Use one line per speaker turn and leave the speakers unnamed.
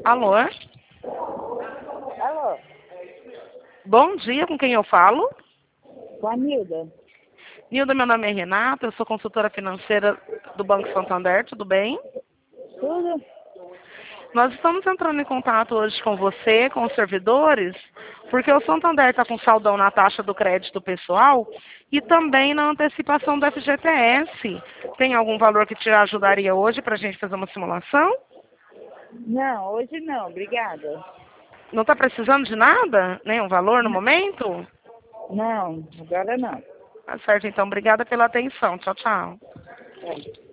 Alô?
Alô,
Bom dia, com quem eu falo?
com a Nilda.
Nilda, meu nome é Renata, eu sou consultora financeira do Banco Santander, tudo bem?
Tudo?
Nós estamos entrando em contato hoje com você, com os servidores, porque o Santander está com saldão na taxa do crédito pessoal e também na antecipação do FGTS. Tem algum valor que te ajudaria hoje para a gente fazer uma simulação?
Não, hoje não, obrigada.
Não está precisando de nada? Nenhum valor no momento?
Não, agora não.
Tá certo, então. Obrigada pela atenção. Tchau, tchau.
É.